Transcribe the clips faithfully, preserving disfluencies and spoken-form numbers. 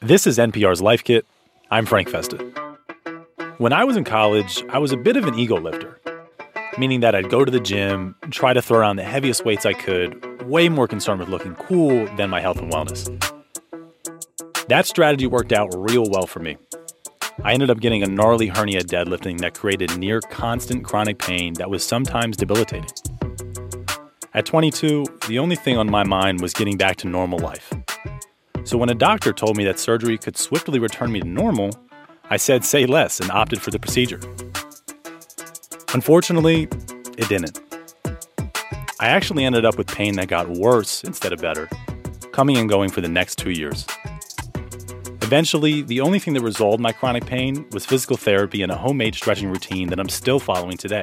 This is N P R's Life Kit. I'm Frank Festa. When I was in college, I was a bit of an ego lifter, meaning that I'd go to the gym, try to throw around the heaviest weights I could, way more concerned with looking cool than my health and wellness. That strategy worked out real well for me. I ended up getting a gnarly hernia deadlifting that created near constant chronic pain that was sometimes debilitating. At twenty-two, the only thing on my mind was getting back to normal life. So when a doctor told me that surgery could swiftly return me to normal, I said say less and opted for the procedure. Unfortunately, it didn't. I actually ended up with pain that got worse instead of better, coming and going for the next two years. Eventually, the only thing that resolved my chronic pain was physical therapy and a homemade stretching routine that I'm still following today.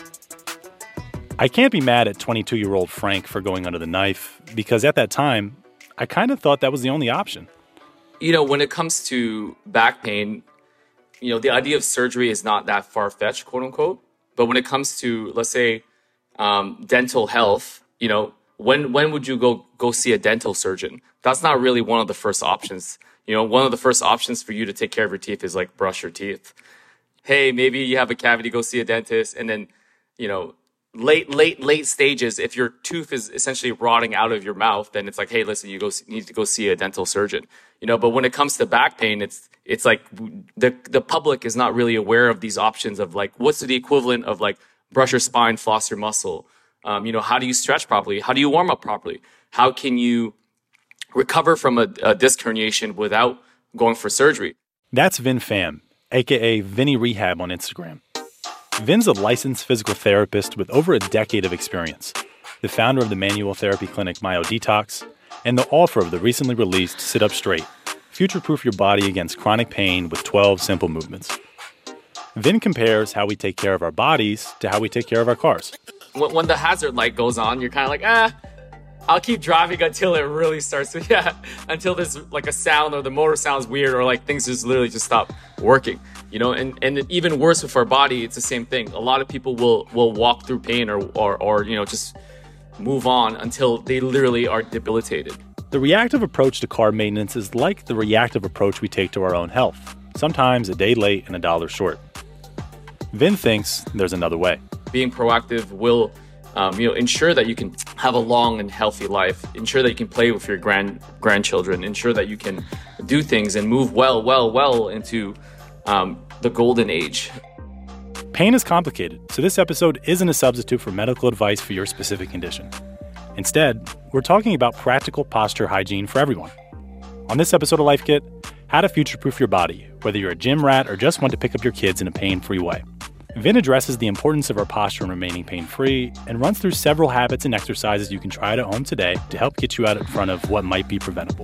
I can't be mad at twenty-two-year-old Frank for going under the knife, because at that time, I kind of thought that was the only option. You know, when it comes to back pain, you know, the idea of surgery is not that far-fetched, quote unquote. But when it comes to, let's say, um, dental health, you know, when when would you go go see a dental surgeon? That's not really one of the first options. You know, one of the first options for you to take care of your teeth is like brush your teeth. Hey, maybe you have a cavity, go see a dentist. And then, you know, late, late, late stages, if your tooth is essentially rotting out of your mouth, then it's like, hey, listen, you go need to go see a dental surgeon. You know, but when it comes to back pain, it's it's like the the public is not really aware of these options of like, what's the equivalent of like brush your spine, floss your muscle? Um, you know, how do you stretch properly? How do you warm up properly? How can you recover from a, a disc herniation without going for surgery? That's Vin Pham, a k a. Vinny Rehab on Instagram. Vin's a licensed physical therapist with over a decade of experience, the founder of the manual therapy clinic MyoDetox, and the author of the recently released Sit Up Straight, Future-Proof Your Body Against Chronic Pain with twelve Simple Movements. Vin compares how we take care of our bodies to how we take care of our cars. When the hazard light goes on, you're kind of like, ah, I'll keep driving until it really starts to, yeah, until there's like a sound or the motor sounds weird or like things just literally just stop working, you know, and, and even worse with our body, it's the same thing. A lot of people will, will walk through pain or, or, or, you know, just move on until they literally are debilitated. The reactive approach to car maintenance is like the reactive approach we take to our own health, sometimes a day late and a dollar short. Vin thinks there's another way. Being proactive will Um, you know, ensure that you can have a long and healthy life, ensure that you can play with your grand grandchildren, ensure that you can do things and move well, well, well into um, the golden age. Pain is complicated, so this episode isn't a substitute for medical advice for your specific condition. Instead, we're talking about practical posture hygiene for everyone. On this episode of Life Kit, how to future-proof your body, whether you're a gym rat or just want to pick up your kids in a pain-free way. Vin addresses the importance of our posture and remaining pain-free and runs through several habits and exercises you can try at home today to help get you out in front of what might be preventable.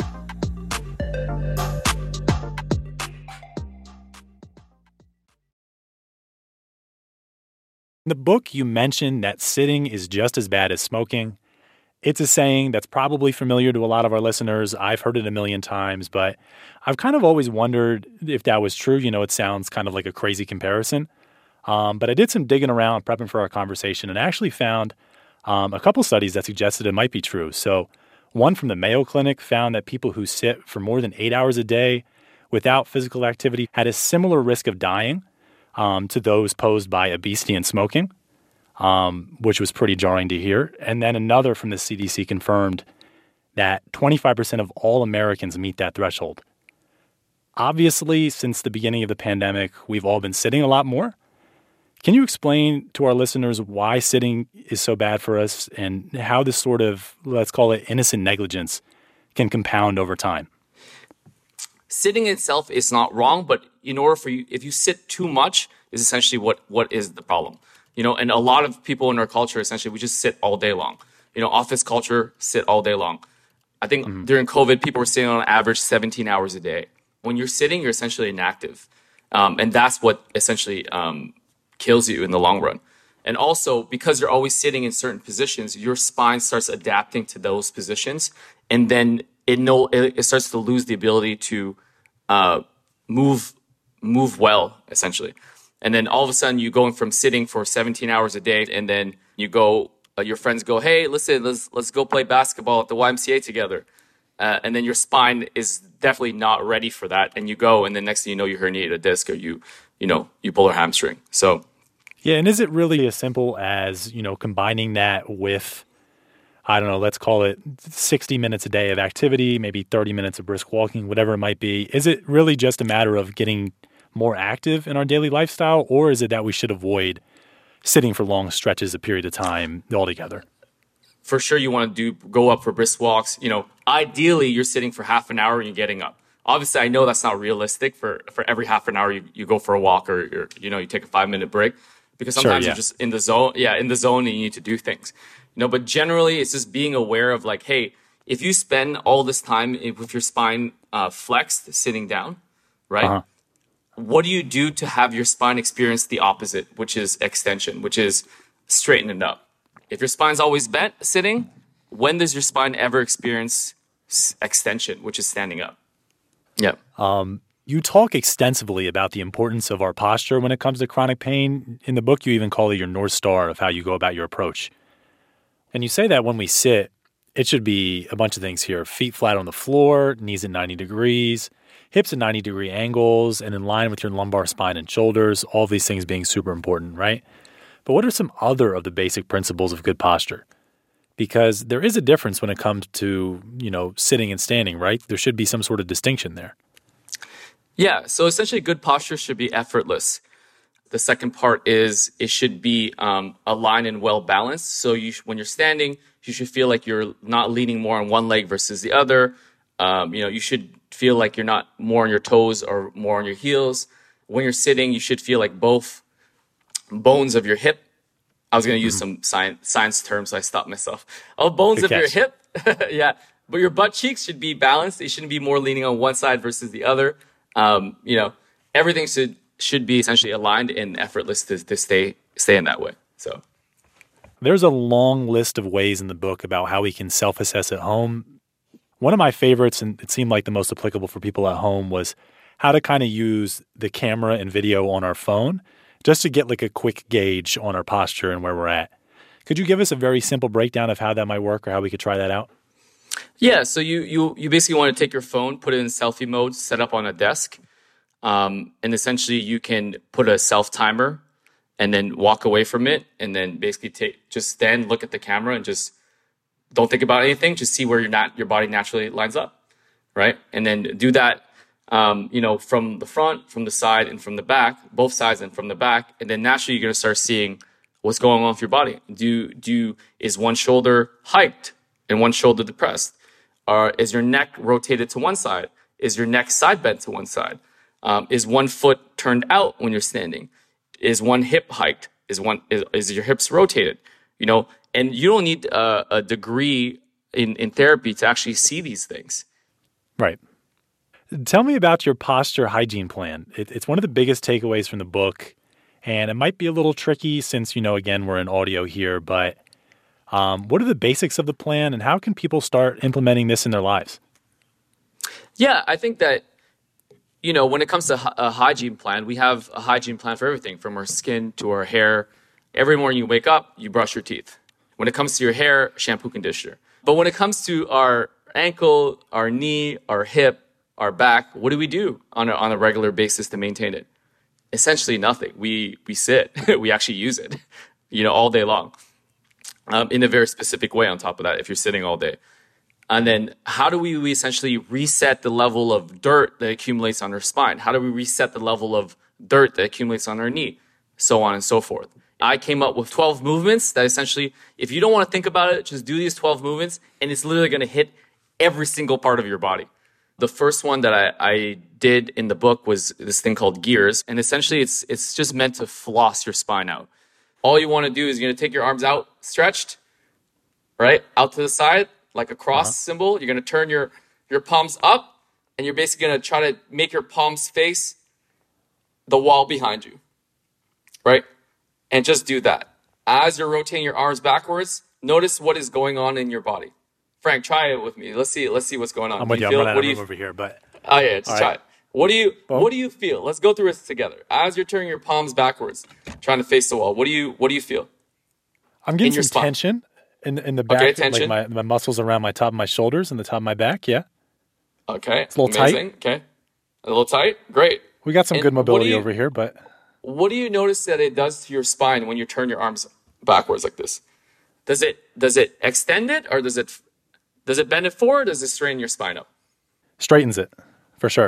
In the book, you mentioned that sitting is just as bad as smoking. It's a saying that's probably familiar to a lot of our listeners. I've heard it a million times, but I've kind of always wondered if that was true. You know, it sounds kind of like a crazy comparison. Um, but I did some digging around prepping for our conversation and actually found um, a couple studies that suggested it might be true. So one from the Mayo Clinic found that people who sit for more than eight hours a day without physical activity had a similar risk of dying um, to those posed by obesity and smoking, um, which was pretty jarring to hear. And then another from the C D C confirmed that twenty-five percent of all Americans meet that threshold. Obviously, since the beginning of the pandemic, we've all been sitting a lot more. Can you explain to our listeners why sitting is so bad for us and how this sort of, let's call it innocent negligence, can compound over time? Sitting itself is not wrong, but in order for you, if you sit too much, is essentially what, what is the problem. You know, and a lot of people in our culture, essentially, we just sit all day long. You know, office culture, sit all day long. I think mm-hmm. during COVID, people were sitting on average seventeen hours a day. When you're sitting, you're essentially inactive. Um, and that's what essentially um, kills you in the long run. And also, because you're always sitting in certain positions, your spine starts adapting to those positions, and then it no it, it starts to lose the ability to uh, move move well, essentially. And then all of a sudden, you're going from sitting for seventeen hours a day, and then you go, uh, your friends go, "Hey, listen, let's let's go play basketball at the Y M C A together." uh, and then your spine is definitely not ready for that, and you go, and then next thing you know, you herniate a disc or you, you know, you pull a hamstring. So, yeah, and is it really as simple as, you know, combining that with, I don't know, let's call it sixty minutes a day of activity, maybe thirty minutes of brisk walking, whatever it might be? Is it really just a matter of getting more active in our daily lifestyle, or is it that we should avoid sitting for long stretches, a period of time altogether? For sure, you want to do go up for brisk walks. You know, ideally, you're sitting for half an hour and you're getting up. Obviously, I know that's not realistic. For for every half an hour, you, you go for a walk or you're, you know you take a five minute break, because sometimes Sure, yeah. you're just in the zone. Yeah, in the zone, and you need to do things. You know, but generally, it's just being aware of like, hey, if you spend all this time with your spine uh, flexed, sitting down, right? Uh-huh. What do you do to have your spine experience the opposite, which is extension, which is straighten it up? If your spine's always bent sitting, when does your spine ever experience s- extension, which is standing up? Yeah. You talk extensively about the importance of our posture when it comes to chronic pain. In the book, you even call it your North Star of how you go about your approach. And you say that when we sit, it should be a bunch of things here: feet flat on the floor, knees at ninety degrees, hips at ninety degree angles, and in line with your lumbar spine and shoulders, all of these things being super important, right? But what are some other of the basic principles of good posture? Because there is a difference when it comes to, you know, sitting and standing, right? There should be some sort of distinction there. Yeah. So essentially, good posture should be effortless. The second part is it should be um, aligned and well balanced. So you, sh- when you're standing, you should feel like you're not leaning more on one leg versus the other. Um, you know, you should feel like you're not more on your toes or more on your heels. When you're sitting, you should feel like both bones of your hip. I was going to use some science, science terms, so I stopped myself. Oh, bones Good of your catch. hip. Yeah. But your butt cheeks should be balanced. They shouldn't be more leaning on one side versus the other. Um, you know, everything should should be essentially aligned and effortless to, to stay stay in that way. So There's a long list of ways in the book about how we can self-assess at home. One of my favorites, and it seemed like the most applicable for people at home, was how to kind of use the camera and video on our phone just to get like a quick gauge on our posture and where we're at. Could you give us a very simple breakdown of how that might work or how we could try that out? yeah, so you you you basically want to take your phone, put it in selfie mode, set up on a desk, um, and essentially you can put a self timer and then walk away from it, and then basically take just stand, look at the camera, and just don't think about anything. Just see where your not your body naturally lines up, right? And then do that, um, you know, from the front, from the side, and from the back, both sides and from the back, and then naturally you're gonna start seeing what's going on with your body. Do do is one shoulder hiked and one shoulder depressed? Or is your neck rotated to one side? Is your neck side bent to one side? Um, is one foot turned out when you're standing? Is one hip hiked? Is one is, is your hips rotated? You know, and you don't need a, a degree in, in therapy to actually see these things. Right. Tell me about your posture hygiene plan. It, it's one of the biggest takeaways from the book, and it might be a little tricky since, you know, again, we're in audio here, but um, what are the basics of the plan and how can people start implementing this in their lives? Yeah, I think that, you know, when it comes to hy- a hygiene plan, we have a hygiene plan for everything from our skin to our hair. Every morning you wake up, you brush your teeth. When it comes to your hair, shampoo, conditioner. But when it comes to our ankle, our knee, our hip, our back, what do we do on a, on a regular basis to maintain it? Essentially nothing. We we sit. We actually use it, you know, all day long, um, in a very specific way on top of that if you're sitting all day. And then how do we, we essentially reset the level of dirt that accumulates on our spine? How do we reset the level of dirt that accumulates on our knee? So on and so forth. I came up with twelve movements that essentially, if you don't want to think about it, just do these twelve movements and it's literally going to hit every single part of your body. The first one that I, I did in the book was this thing called gears. And essentially it's it's just meant to floss your spine out. All you want to do is you're going to take your arms out stretched, right? Out to the side, like a cross Uh-huh. symbol. You're going to turn your, your palms up and you're basically going to try to make your palms face the wall behind you, right? And just do that. As you're rotating your arms backwards, notice what is going on in your body. Frank, try it with me. Let's see. Let's see what's going on. I'm Do with you you. I'm feel? running out What of do you? room over here, but Oh yeah, just all try right. it. What do you? Boom. What do you feel? Let's go through this together. As you're turning your palms backwards, trying to face the wall. What do you? What do you feel? I'm getting In your some spine. tension in, in the Okay, back, like tension. my, my muscles around my top of my shoulders and the top of my back. Yeah. Okay, It's a little amazing. tight. Okay, a little tight. Great. We got some And good what do mobility you over here, but what do you notice that it does to your spine when you turn your arms backwards like this? Does it does it extend it, or does it does it bend it forward? Or does it straighten your spine up? straightens it for sure.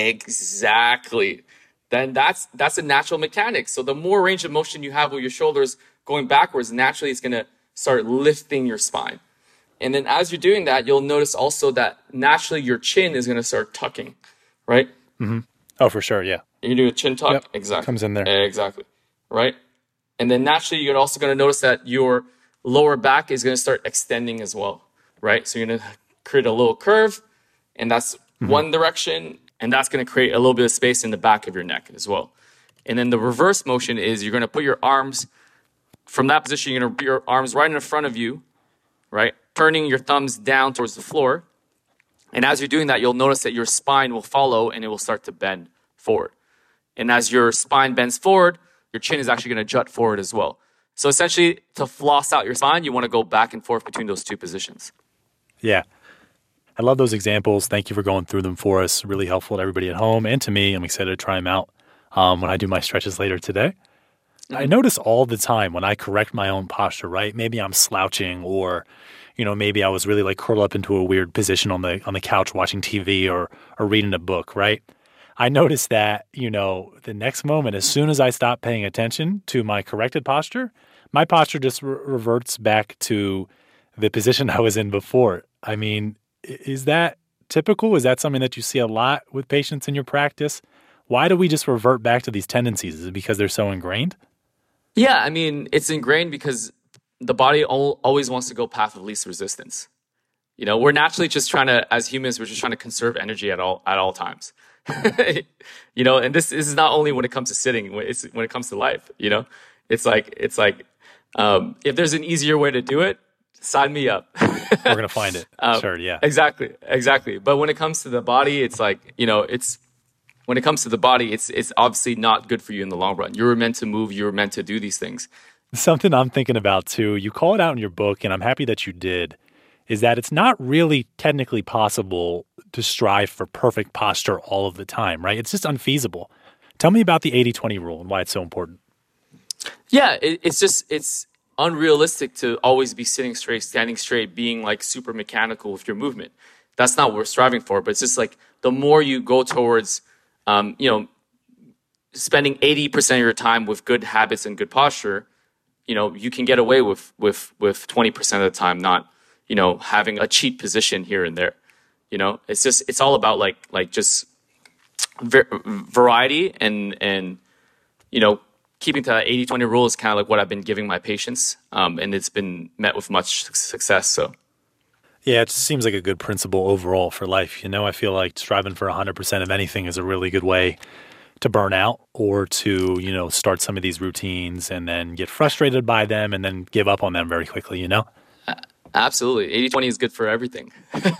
Exactly. Then that's that's a natural mechanic. So the more range of motion you have with your shoulders going backwards, naturally it's going to start lifting your spine. And then as you're doing that, you'll notice also that naturally your chin is going to start tucking, right? Hmm. Oh, for sure. Yeah. You do a chin tuck, Yep. exactly, Comes in there. exactly, right? And then naturally you're also going to notice that your lower back is going to start extending as well, right? So you're going to create a little curve, and that's Hmm. one direction, and that's going to create a little bit of space in the back of your neck as well. And then the reverse motion is you're going to put your arms from that position, you're going to put your arms right in front of you, right? Turning your thumbs down towards the floor. And as you're doing that, you'll notice that your spine will follow and it will start to bend forward. And as your spine bends forward, your chin is actually going to jut forward as well. So essentially, to floss out your spine, you want to go back and forth between those two positions. Yeah. I love those examples. Thank you for going through them for us. Really helpful to everybody at home and to me. I'm excited to try them out um, when I do my stretches later today. Mm-hmm. I notice all the time when I correct my own posture, right? Maybe I'm slouching, or, you know, maybe I was really like curled up into a weird position on the on the couch watching T V or or reading a book, right? I notice that, you know, the next moment, as soon as I stop paying attention to my corrected posture, my posture just re- reverts back to the position I was in before. I mean, is that typical? Is that something that you see a lot with patients in your practice? Why do we just revert back to these tendencies? Is it because they're so ingrained? Yeah, I mean, it's ingrained because the body al- always wants to go path of least resistance. You know, we're naturally just trying to, as humans, we're just trying to conserve energy at all at all times. You know, and this, this is not only when it comes to sitting, it's when it comes to life. You know, it's like it's like um, if there's an easier way to do it, sign me up. We're gonna find it. Um, sure, yeah, exactly, exactly. But when it comes to the body, it's like, you know, it's when it comes to the body, it's it's obviously not good for you in the long run. You were meant to move. You were meant to do these things. Something I'm thinking about too. You call it out in your book, and I'm happy that you did. Is that it's not really technically possible to strive for perfect posture all of the time, right? It's just unfeasible. Tell me about the eighty twenty rule and why it's so important. Yeah, it, it's just, it's unrealistic to always be sitting straight, standing straight, being like super mechanical with your movement. That's not what we're striving for, but it's just like the more you go towards, um, you know, spending eighty percent of your time with good habits and good posture, you know, you can get away with, with, with twenty percent of the time not, you know, having a cheat position here and there. You know, it's just, it's all about like, like just ver- variety and, and, you know, keeping to that eighty twenty rule is kind of like what I've been giving my patients. Um, and it's been met with much success. So. Yeah, it just seems like a good principle overall for life. You know, I feel like striving for one hundred percent of anything is a really good way to burn out or to, you know, start some of these routines and then get frustrated by them and then give up on them very quickly, you know? Absolutely. eighty twenty is good for everything.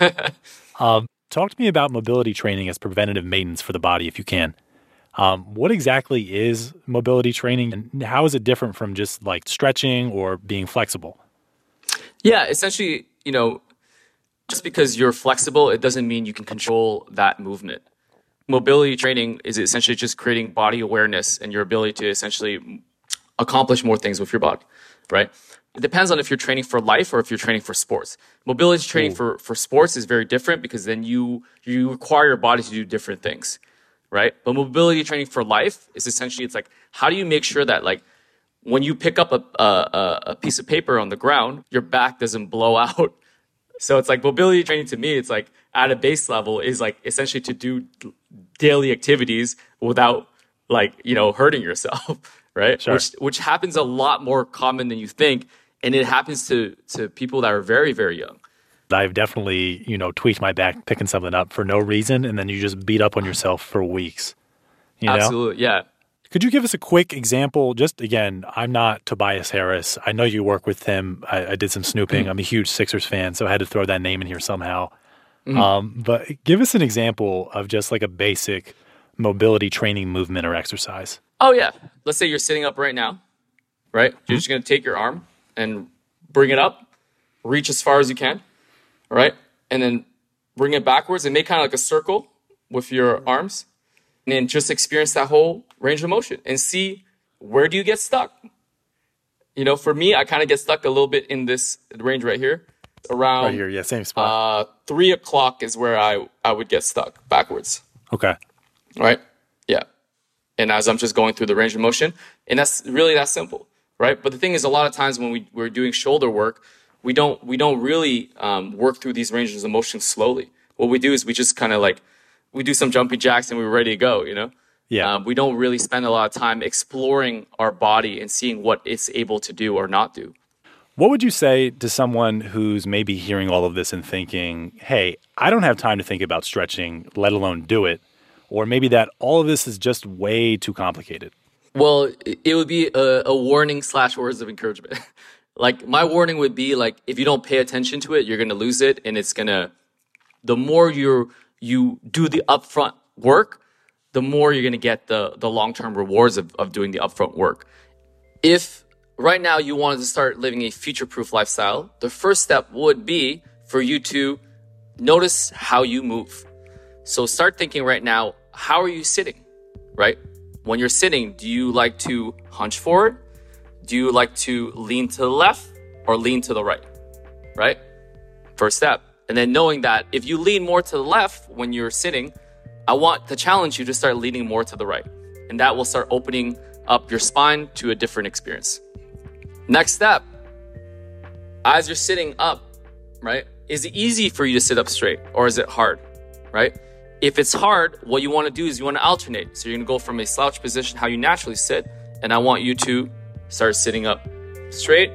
um, talk to me about mobility training as preventative maintenance for the body, if you can. Um, what exactly is mobility training, and how is it different from just like stretching or being flexible? Yeah, essentially, you know, just because you're flexible, it doesn't mean you can control that movement. Mobility training is essentially just creating body awareness and your ability to essentially accomplish more things with your body, right? It depends on if you're training for life or if you're training for sports. Mobility training for, for sports is very different because then you you require your body to do different things, right? But mobility training for life is essentially, it's like, how do you make sure that like when you pick up a, a, a piece of paper on the ground, your back doesn't blow out? So it's like mobility training to me, it's like at a base level is like essentially to do daily activities without like, you know, hurting yourself, right? Sure. Which which happens a lot more common than you think. And it happens to to people that are very, very young. I've definitely, you know, tweaked my back picking something up for no reason, and then you just beat up on yourself for weeks. You know? Absolutely, yeah. Could you give us a quick example? Just again, I'm not Tobias Harris. I know you work with him. I, I did some snooping. Mm-hmm. I'm a huge Sixers fan, so I had to throw that name in here somehow. Mm-hmm. Um, but give us an example of just like a basic mobility training movement or exercise. Oh, yeah. Let's say you're sitting up right now, right? You're mm-hmm. just going to take your arm and bring it up, reach as far as you can, right? And then bring it backwards and make kind of like a circle with your arms, and then just experience that whole range of motion and see where do you get stuck. You know, for me, I kind of get stuck a little bit in this range right here. Around right here, yeah, same spot. Uh, three o'clock is where I, I would get stuck backwards. Okay. Right? Yeah. And as I'm just going through the range of motion, and that's really that simple, right? But the thing is, a lot of times when we, we're doing shoulder work, we don't we don't really um, work through these ranges of motion slowly. What we do is we just kind of like, we do some jumping jacks and we're ready to go, you know? Yeah. Um, we don't really spend a lot of time exploring our body and seeing what it's able to do or not do. What would you say to someone who's maybe hearing all of this and thinking, hey, I don't have time to think about stretching, let alone do it, or maybe that all of this is just way too complicated? Well, it would be a, a warning slash words of encouragement. Like, my warning would be, like, if you don't pay attention to it, you're going to lose it, and it's going to, the more you you do the upfront work, the more you're going to get the, the long-term rewards of, of doing the upfront work. If right now you wanted to start living a future-proof lifestyle, the first step would be for you to notice how you move. So start thinking right now, how are you sitting, right? When you're sitting, do you like to hunch forward? Do you like to lean to the left or lean to the right, right? First step. And then knowing that if you lean more to the left when you're sitting, I want to challenge you to start leaning more to the right. And that will start opening up your spine to a different experience. Next step, as you're sitting up, right? Is it easy for you to sit up straight or is it hard, right? If it's hard, what you want to do is you want to alternate. So you're going to go from a slouch position, how you naturally sit, and I want you to start sitting up straight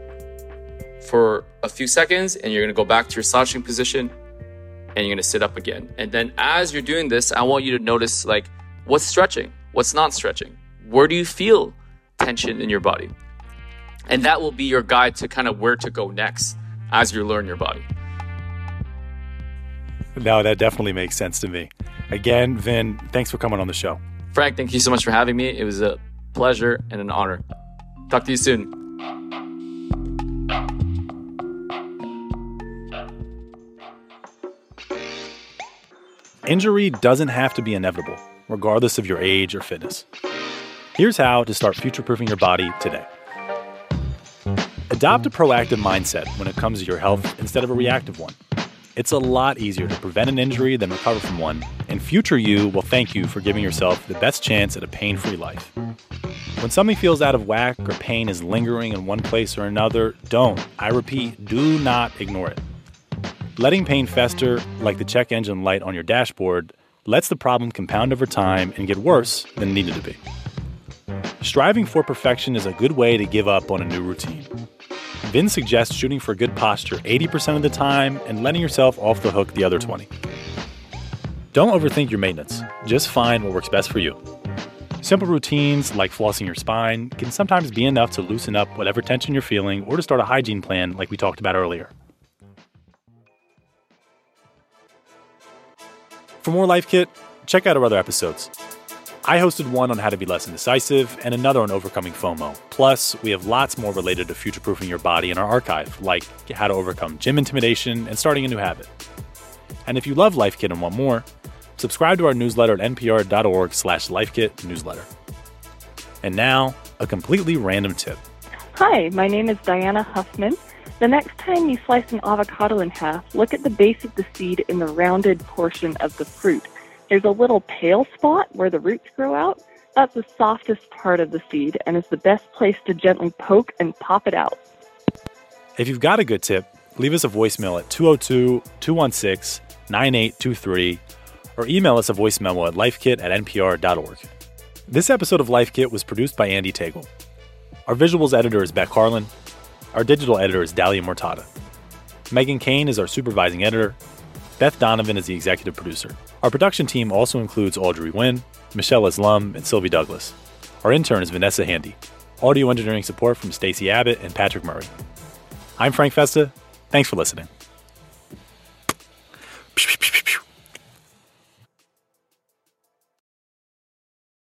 for a few seconds, and you're going to go back to your slouching position, and you're going to sit up again. And then as you're doing this, I want you to notice, like, what's stretching, what's not stretching, where do you feel tension in your body? And that will be your guide to kind of where to go next as you learn your body. No, that definitely makes sense to me. Again, Vin, thanks for coming on the show. Frank, thank you so much for having me. It was a pleasure and an honor. Talk to you soon. Injury doesn't have to be inevitable, regardless of your age or fitness. Here's how to start future-proofing your body today. Adopt a proactive mindset when it comes to your health instead of a reactive one. It's a lot easier to prevent an injury than recover from one, and future you will thank you for giving yourself the best chance at a pain-free life. When something feels out of whack or pain is lingering in one place or another, don't, I repeat, do not ignore it. Letting pain fester, like the check engine light on your dashboard, lets the problem compound over time and get worse than it needed to be. Striving for perfection is a good way to give up on a new routine. Vin suggests shooting for good posture eighty percent of the time and letting yourself off the hook the other twenty. Don't overthink your maintenance. Just find what works best for you. Simple routines like flossing your spine can sometimes be enough to loosen up whatever tension you're feeling or to start a hygiene plan like we talked about earlier. For more Life Kit, check out our other episodes. I hosted one on how to be less indecisive and another on overcoming FOMO. Plus, we have lots more related to future-proofing your body in our archive, like how to overcome gym intimidation and starting a new habit. And if you love Life Kit and want more, subscribe to our newsletter at npr.org slash lifekit newsletter. And now, a completely random tip. Hi, my name is Diana Huffman. The next time you slice an avocado in half, look at the base of the seed in the rounded portion of the fruit. There's a little pale spot where the roots grow out. That's the softest part of the seed and is the best place to gently poke and pop it out. If you've got a good tip, leave us a voicemail at two oh two, two one six, nine eight two three or email us a voice memo at lifekit at npr dot org. This episode of Life Kit was produced by Andy Tagle. Our visuals editor is Beck Harlan. Our digital editor is Dalia Mortada. Megan Kane is our supervising editor. Beth Donovan is the executive producer. Our production team also includes Audrey Nguyen, Michelle Islam, and Sylvie Douglas. Our intern is Vanessa Handy. Audio engineering support from Stacey Abbott and Patrick Murray. I'm Frank Festa. Thanks for listening.